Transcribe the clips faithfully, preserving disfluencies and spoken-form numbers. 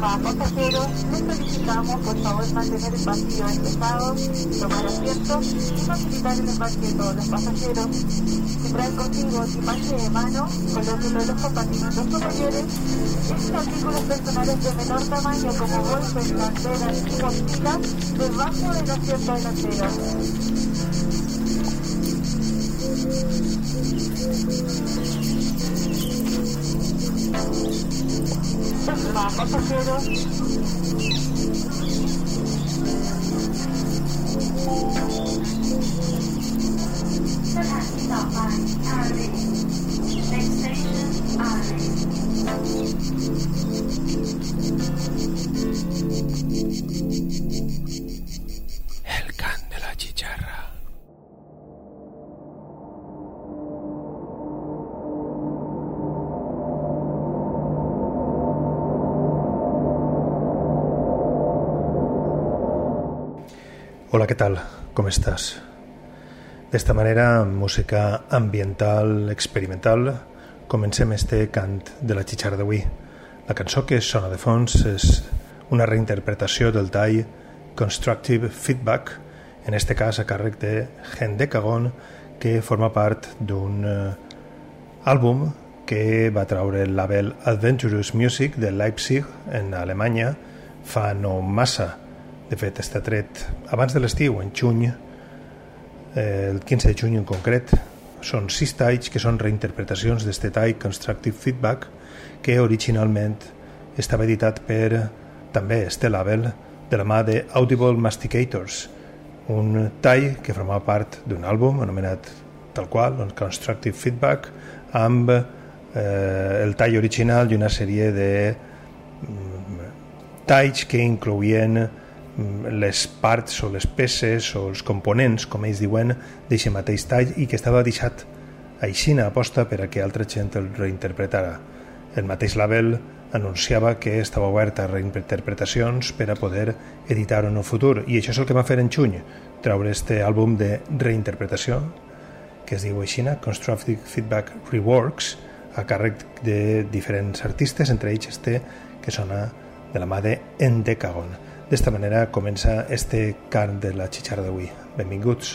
Estimados pasajeros, les solicitamos por favor mantener el pasillo despejado, tomar asiento y facilitar el embarque de todos los pasajeros. Si traen consigo equipaje de mano, colóquenlo en los compartimentos superiores. Estos artículos personales de menor tamaño como bolsas, carteras y mochilas debajo del asiento delantero. Estimados pasajeros, El can de la chicharra. Hola, ¿qué tal? ¿Cómo estás? De esta manera, amb música ambiental experimental, comencem este cant de la xitxarra d'avui. La cançó que sona de fons és una reinterpretació del tall Constructive Feedback, en este cas a càrrec de Hendecagon, que forma part d'un uh, àlbum que va traure el label Adventurous Music de Leipzig, en Alemanya, fa no massa. De fet, està tret abans de l'estiu, en juny, eh, el quinze de juny en concret. Són sis talls que són reinterpretacions d'este tall Constructive Feedback, que originalment estava editat per també este label de la mà de Audible Masticators, un tall que formava part d'un àlbum anomenat tal qual, doncs Constructive Feedback, amb eh, el tall original i una sèrie de mm, talls que incloïen les parts o les peces o els components, com ells diuen, d'aquest mateix tall, i que estava deixat aixina aposta per a que altra gent el reinterpretara. El mateix label anunciava que estava obert a reinterpretacions per a poder editar-ho en el futur, i això és el que va fer en juny, traure este àlbum de reinterpretació que es diu aixina, Constructive Feedback Reworks, a càrrec de diferents artistes, entre ells este que sona de la mà de Hendecagon. D'esta manera comença este cant de la xitxarra d'avui. Benvinguts.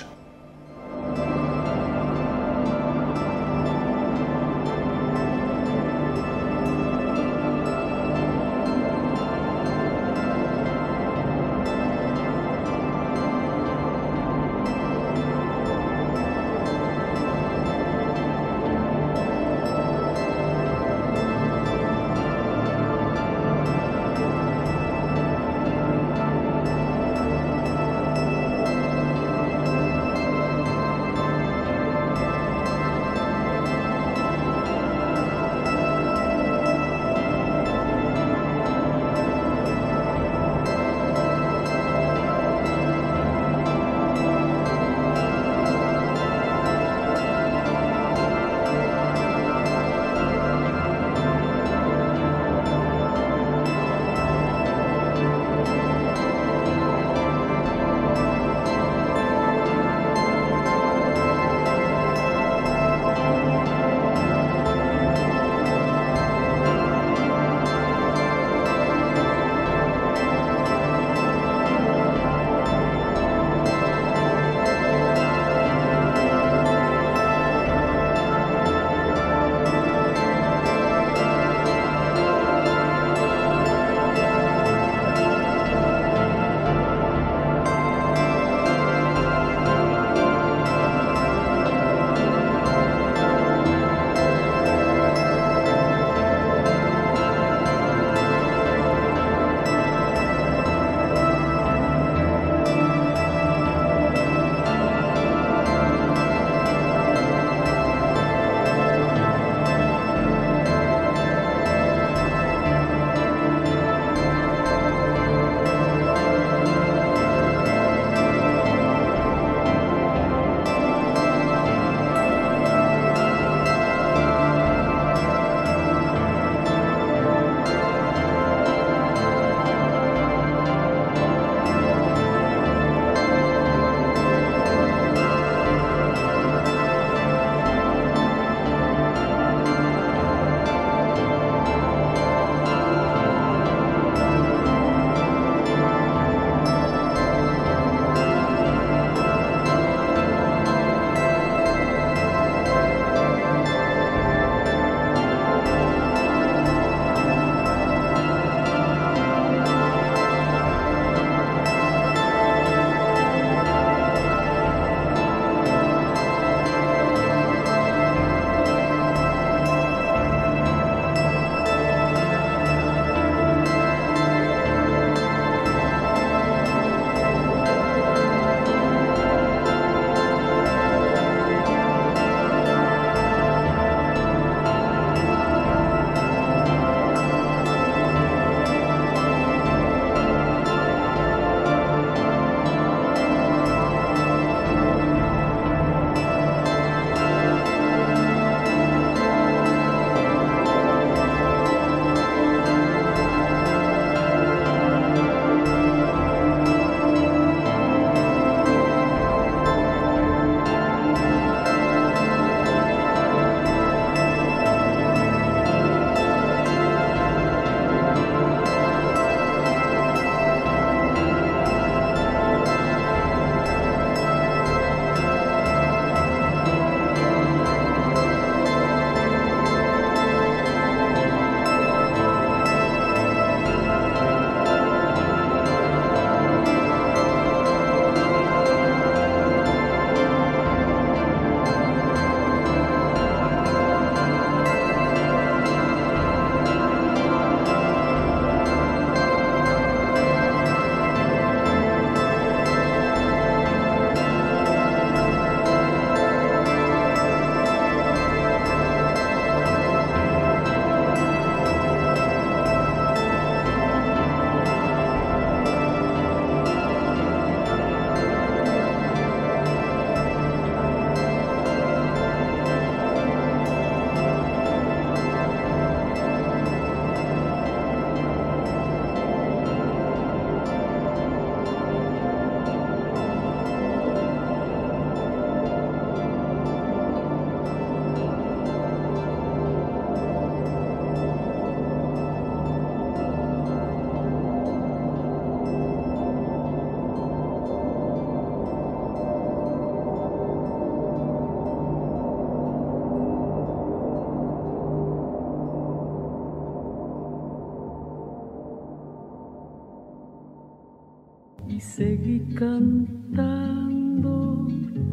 y seguí cantando,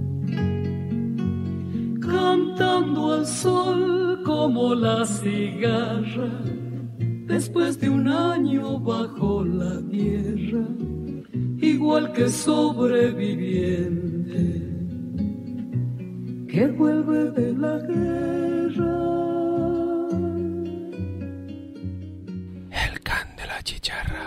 cantando al sol como la cigarra, después de un año bajo la tierra, igual que sobreviviente que vuelve de la guerra. El can de la chicharra.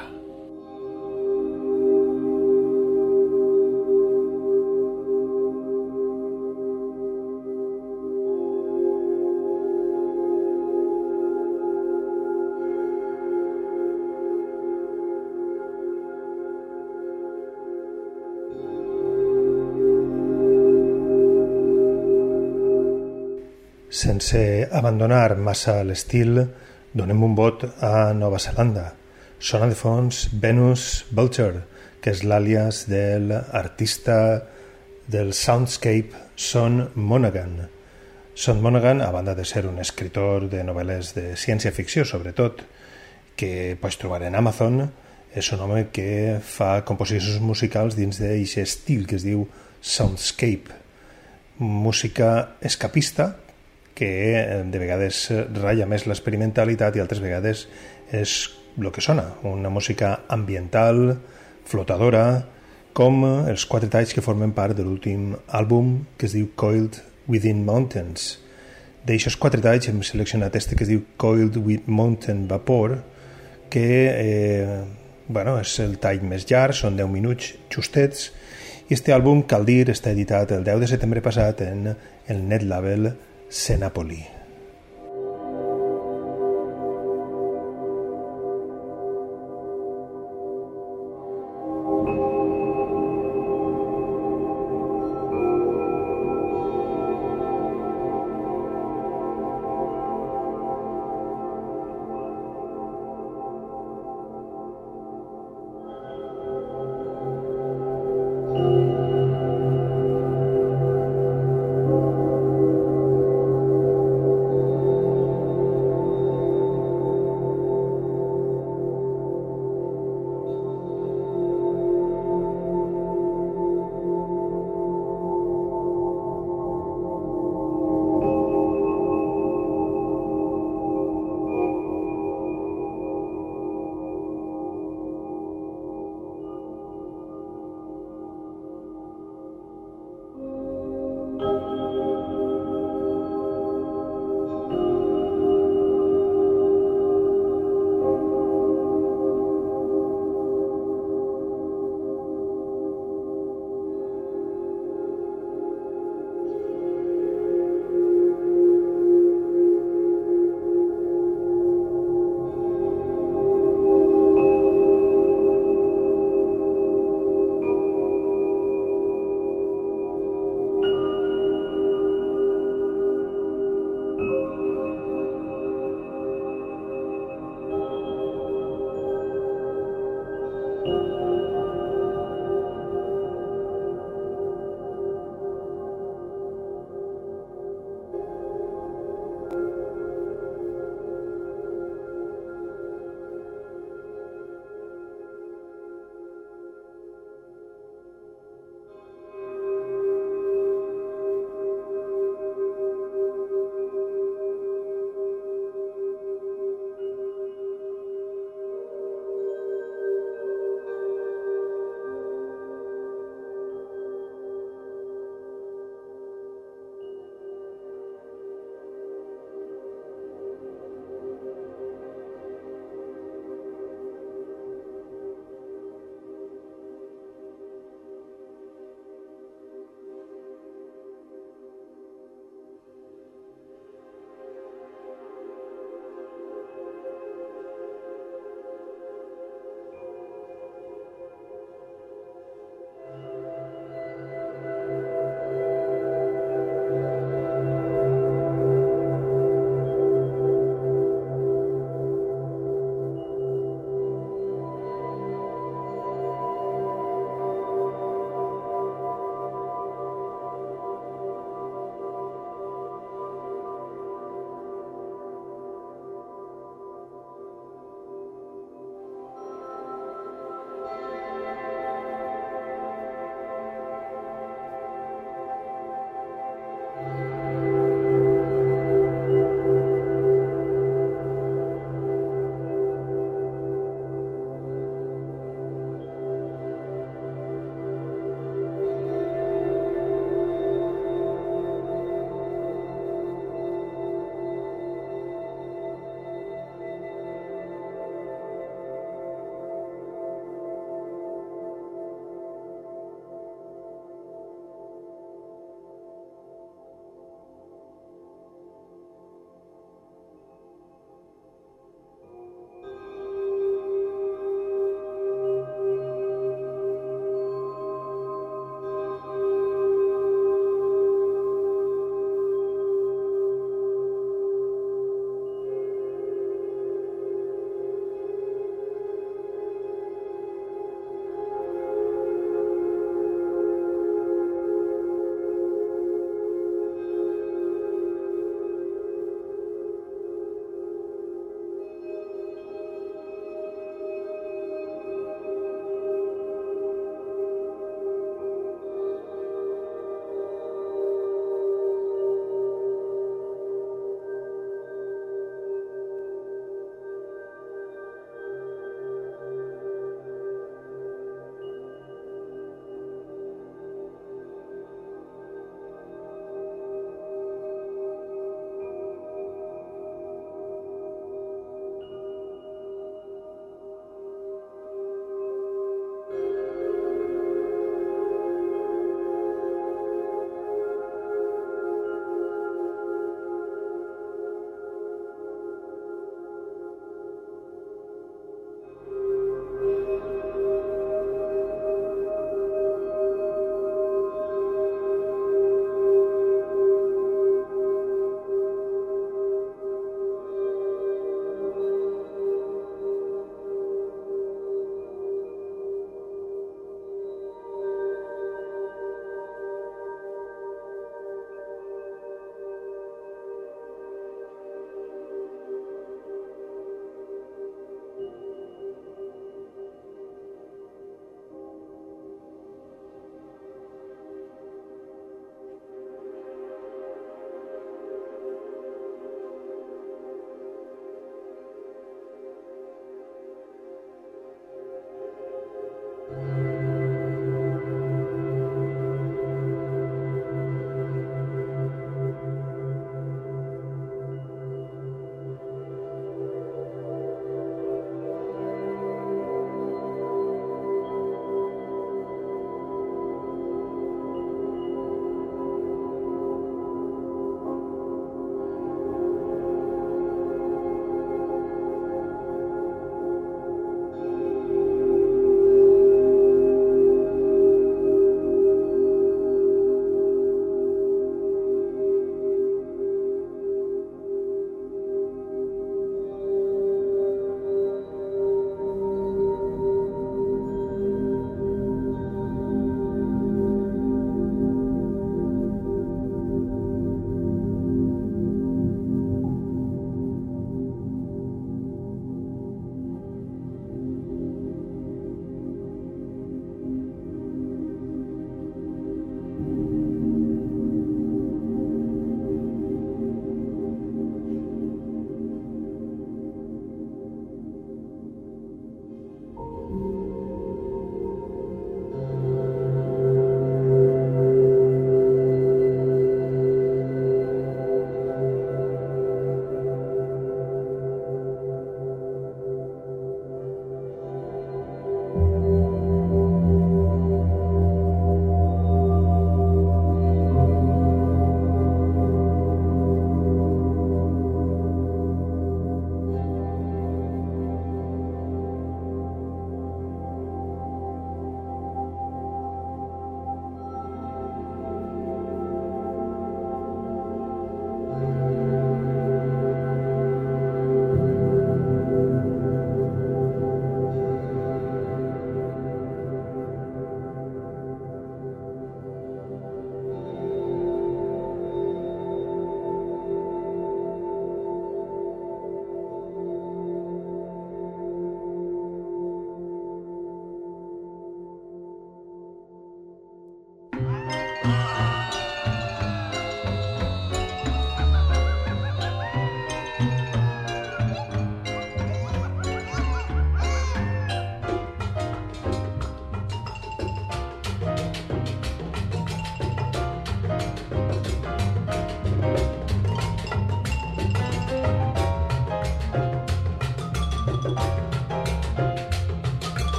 Sense abandonar massa l'estil, donem un vot a Nova Zelanda. Sona de fons Venus Vulture, que és l'àlies de l'artista del soundscape Sean Monaghan. Sean Monaghan, a banda de ser un escritor de novel·les de ciència-ficció, sobretot, que pots trobar en Amazon, és un home que fa composicions musicals dins d'aquest estil que es diu soundscape. Música escapista, que de vegades ratlla més l'experimentalitat i altres vegades és el que sona, una música ambiental, flotadora, com els quatre talls que formen part de l'últim àlbum que es diu Coiled Within Mountains. D'aixòs quatre talls hem seleccionat este que es diu Coiled with Mountain Vapor, que eh, bueno, és el tall més llarg, són deu minuts justets, i este àlbum, cal dir, està editat el deu de setembre passat en el net label Senapoli.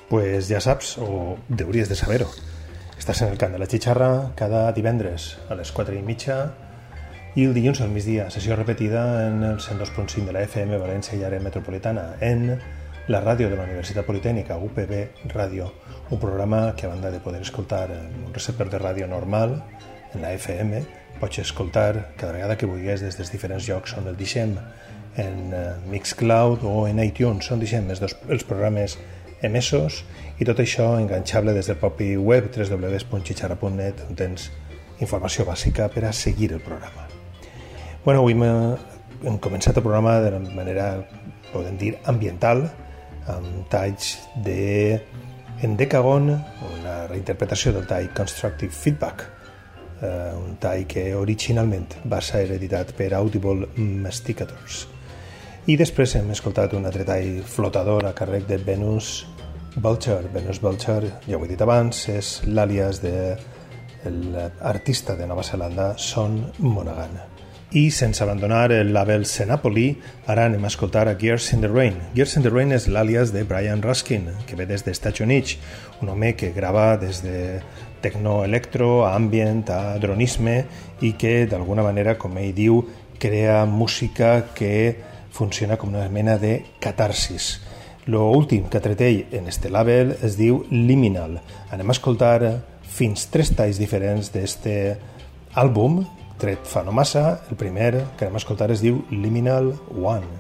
Pues ja saps, o hauries de saber-ho. Estàs en el Cant de la Xixarra cada divendres a les quatre i mitja i el dilluns al migdia, sessió repetida en el cent dos punt cinc de la F M València i àrea metropolitana, en la ràdio de la Universitat Politècnica, U P B Ràdio, un programa que a banda de poder escoltar en un receptor de ràdio normal, en la F M, pots escoltar cada vegada que vulguis des dels diferents llocs on el deixem, en Mixcloud o en iTunes, on deixem els, dos, els programes emesos, i tot això enganxable des del propi web w w w punt xixarra punt net, on tens informació bàsica per a seguir el programa. Bueno, avui hem començat el programa de manera, podem dir, ambiental, amb talls de en Decagon, una reinterpretació del tall Constructive Feedback, eh, un tall que originalment va ser editat per Audible Masticators. I després hem escoltat un altre tall flotador a càrrec de Venus Vulture. Venus Vulture, ja ho he dit abans, és l'àlies de l'artista de Nova Zelanda Son Monaghan. I sense abandonar el label Senapoli, ara anem a escoltar a Gears in the Rain. Gears in the Rain és l'àlies de Brian Ruskin, que ve des dels Estats Units, un home que grava des de tecno-electro a ambient, a dronisme, i que d'alguna manera, com ell diu, crea música que funciona com una mena de catarsis. Lo últim que ha tret ell en este label es diu Liminal. Anem a escoltar fins tres talls diferents d'este àlbum, tret fa no massa. El primer que anem a escoltar es diu Liminal One.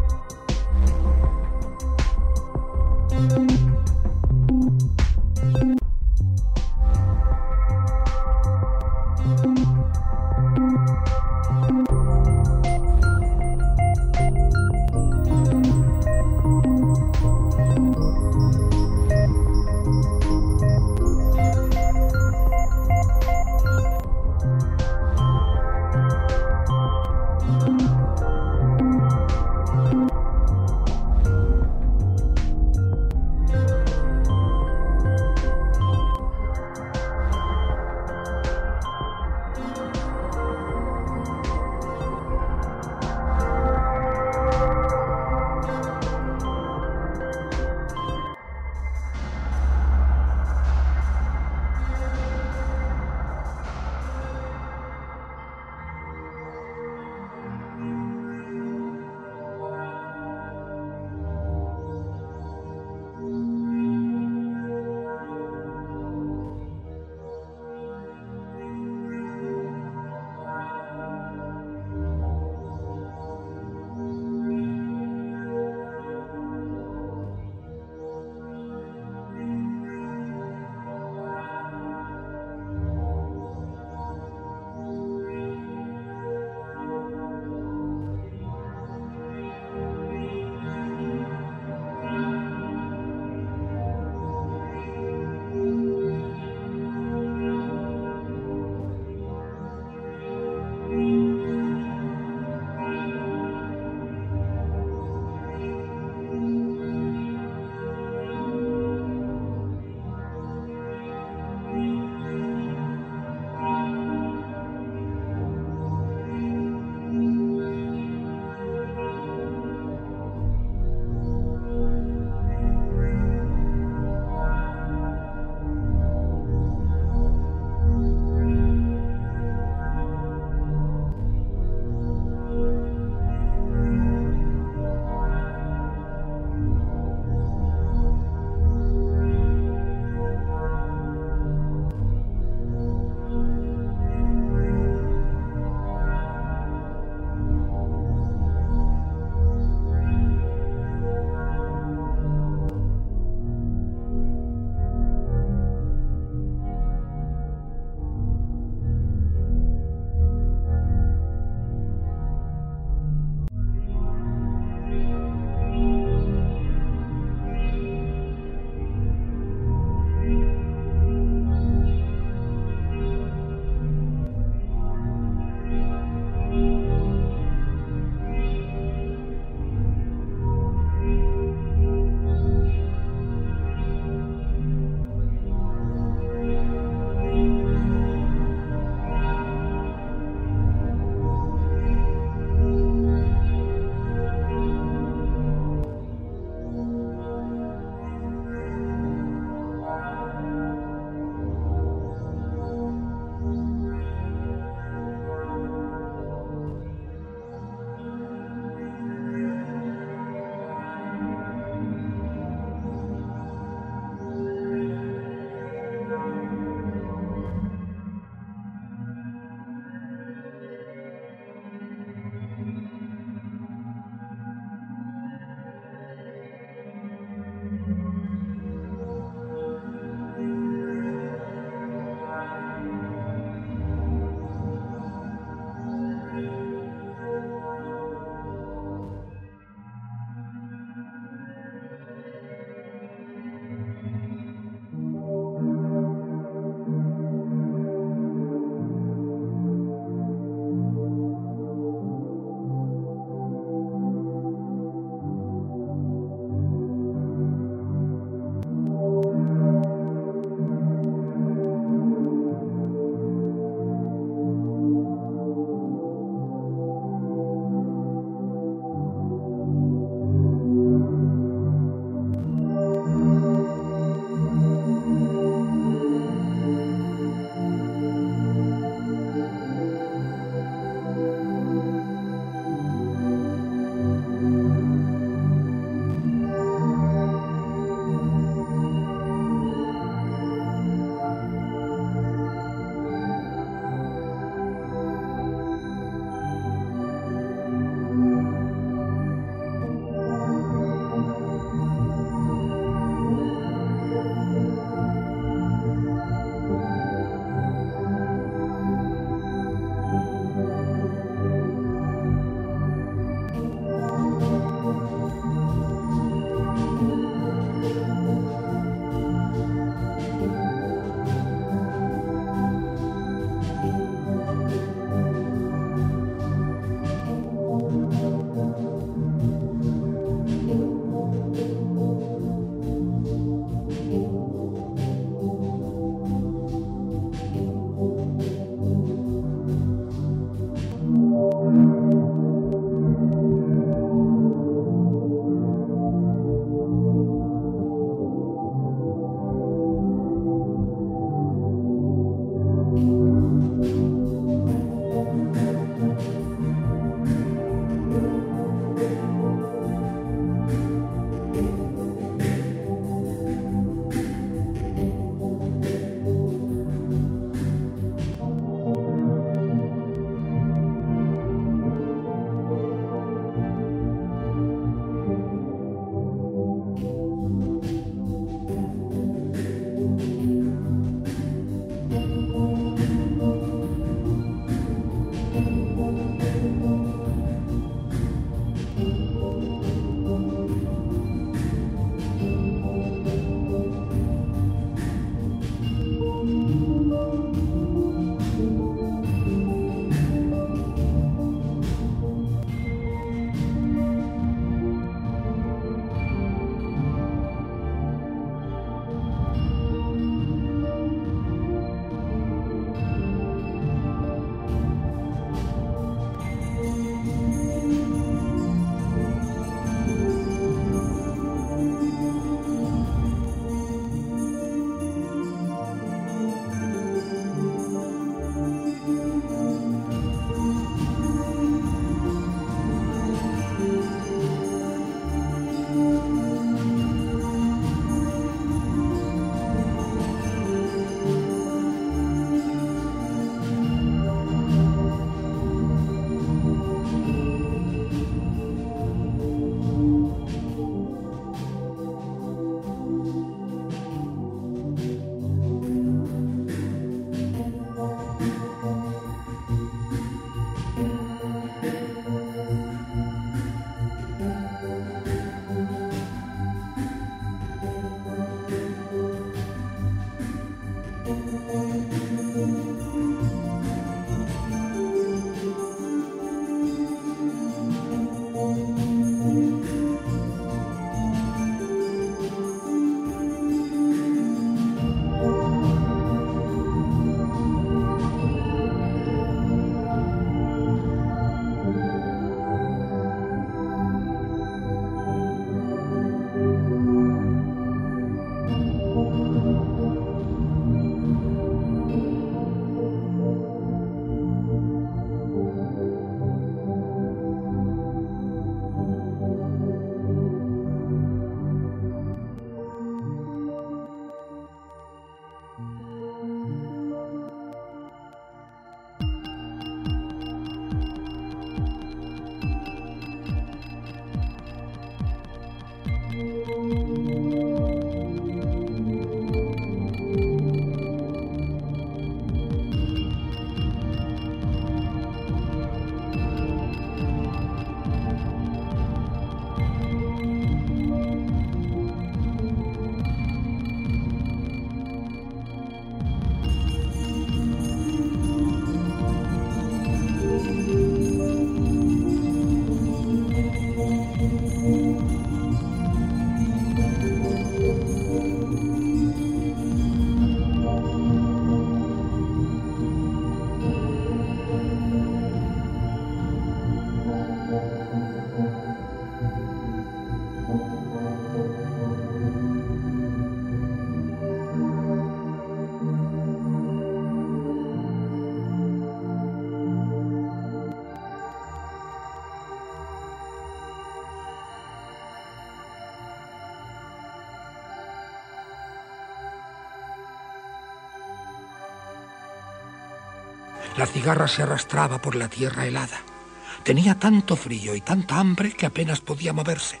La cigarra se arrastraba por la tierra helada. Tenía tanto frío y tanta hambre que apenas podía moverse.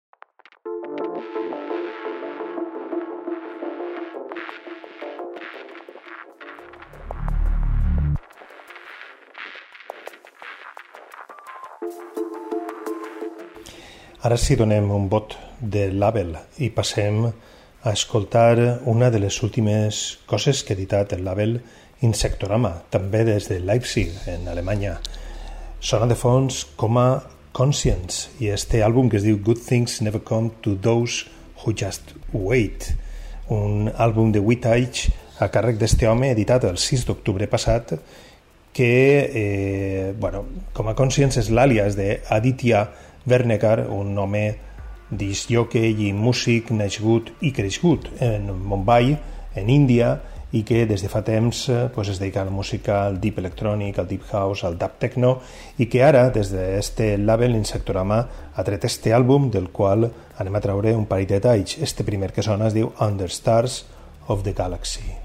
Ara sí donem un bot de label i passem a escoltar una de les últimes coses que ha editat el label Insectorama, també des de Leipzig, en Alemanya. Sona de fons com a Conscience i este àlbum que es diu Good Things Never Come to Those Who Just Wait, un àlbum de vuit anys a càrrec d'este home editat el sis d'octubre passat que, eh, bueno, com a Conscience és l'àlies d'Aditya Vernegar, un home disc-jockey i músic nascut i crescut en Mumbai, en Índia, i que des de fa temps pues, es dedica a la música, al deep electrònic, al deep house, al dub techno, i que ara, des d'este label Insectorama, ha tret este àlbum del qual anem a traure un parell de detalls. Este primer que sona es diu Under Stars of the Galaxy.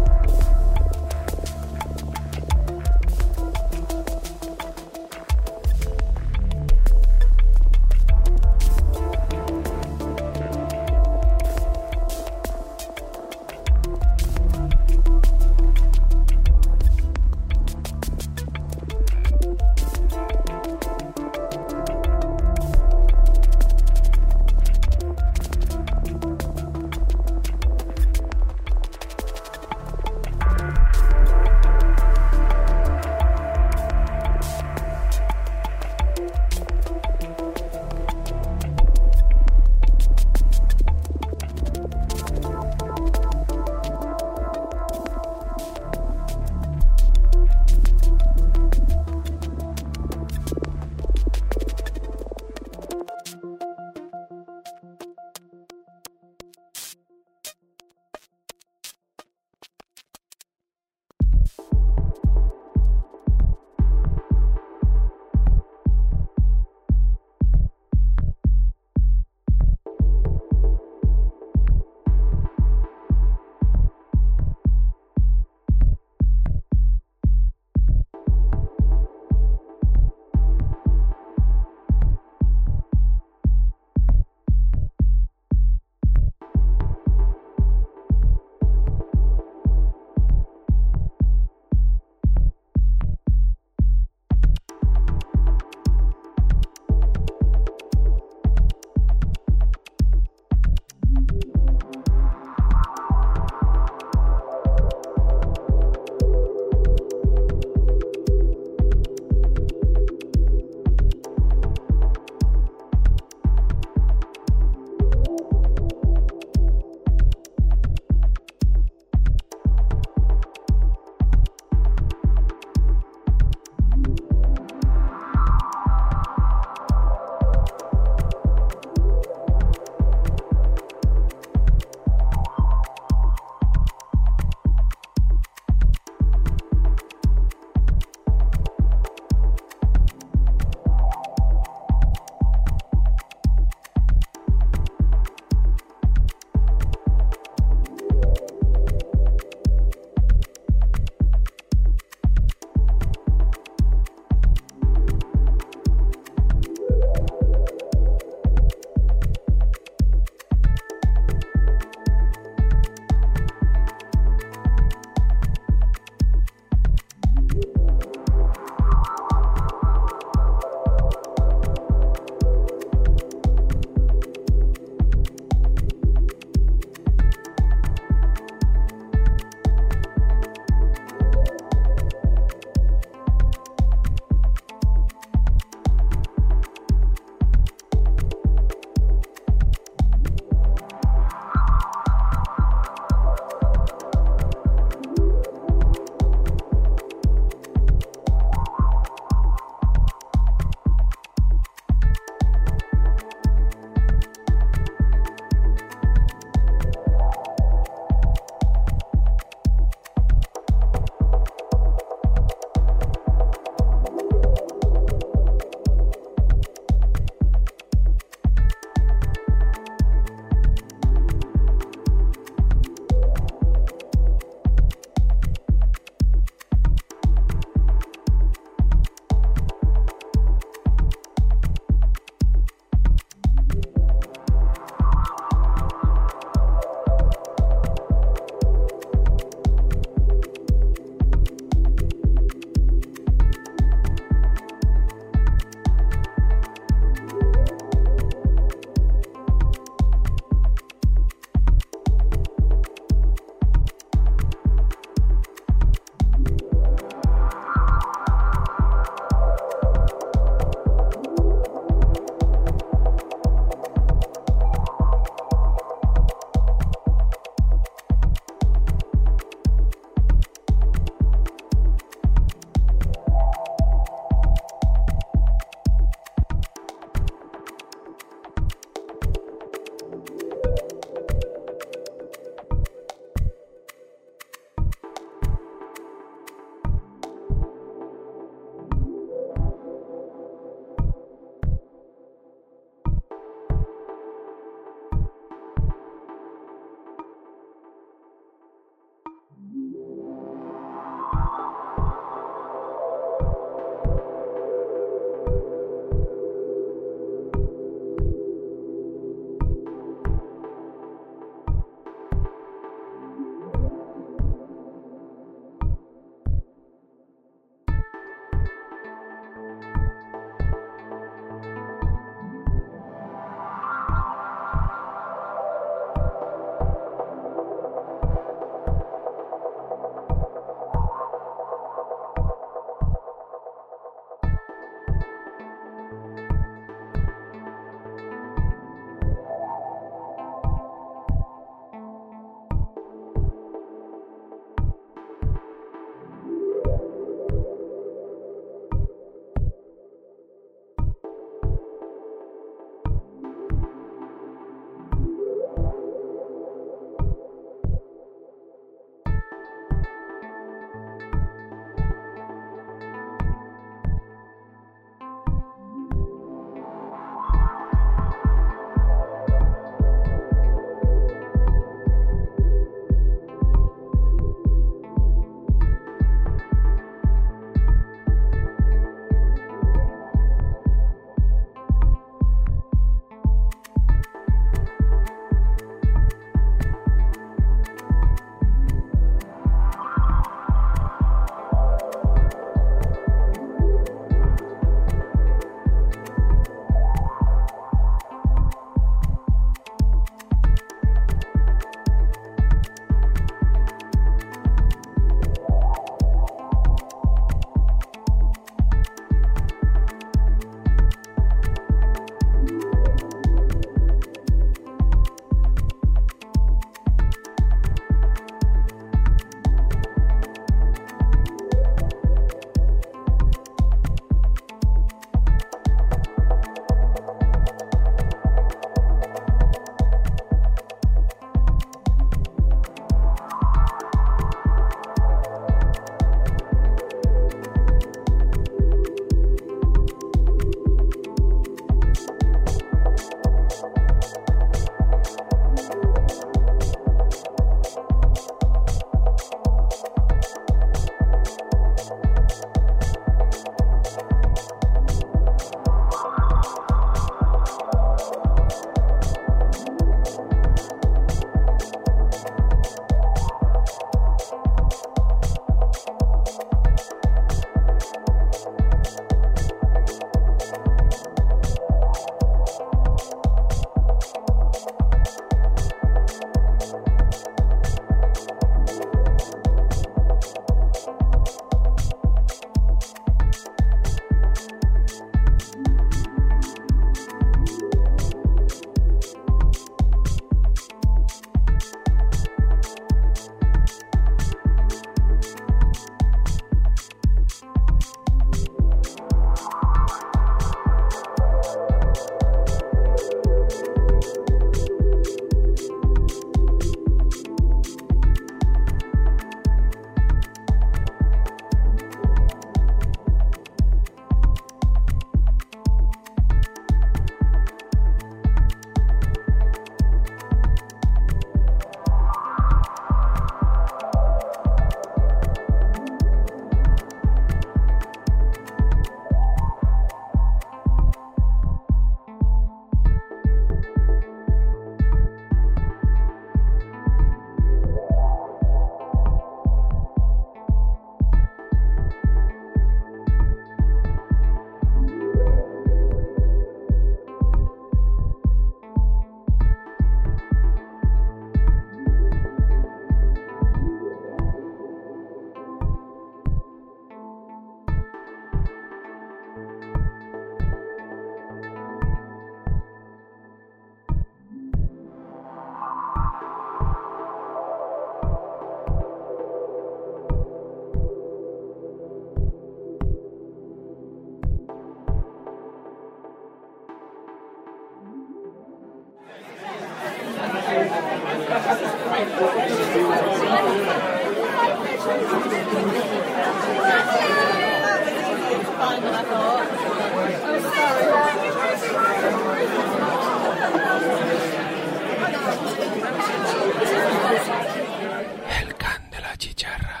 El cant de la xicharra.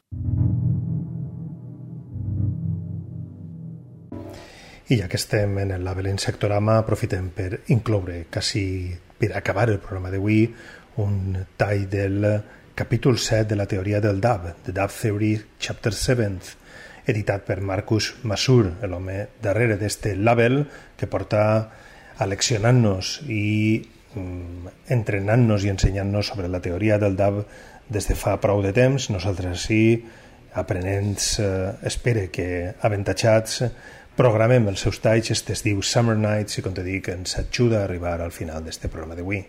I ja que estem en el label Insectorama, aprofitem per incloure, quasi per acabar el programa d'avui, un tall del capítol set de la teoria del D A B, The D A B Theory Chapter seventh, editat per Marcus Masur, l'home darrere d'este label que porta aleccionant-nos i mm, entrenant-nos i ensenyant-nos sobre la teoria del D A B des de fa prou de temps. Nosaltres sí, aprenents, eh, espere que avantatjats, programem els seus talls. Este es diu Summer Nights i, com te dic, ens ajuda a arribar al final d'este programa d'avui.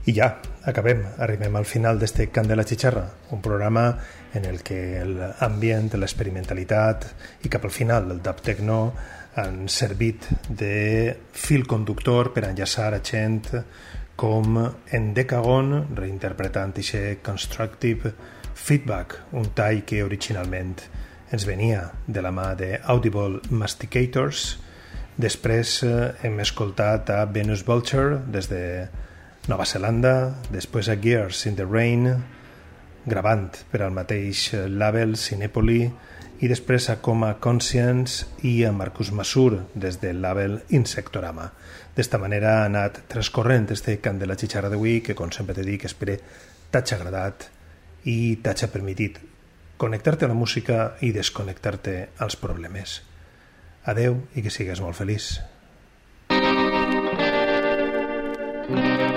I ja, acabem, arribem al final d'este Cant de la Xixarra, un programa en el que l'ambient, l'experimentalitat i cap al final el dub techno han servit de fil conductor per enllaçar a gent com en Decagon, reinterpretant aquest Constructive Feedback, un tall que originalment ens venia de la mà de Audible Masticators. Després hem escoltat a Venus Vulture des de Nova Zelanda, després a Gears in the Rain, gravant per al mateix label Cinepoli, i després a Coma Conscience i a Marcus Masur des del label Insectorama. D'esta manera ha anat transcorrent este Cant de la Xixarra d'avui, que com sempre te dic, espero t'hagi agradat i t'hagi permitit connectar-te a la música i desconnectar-te als problemes. Adeu i que sigues molt feliç.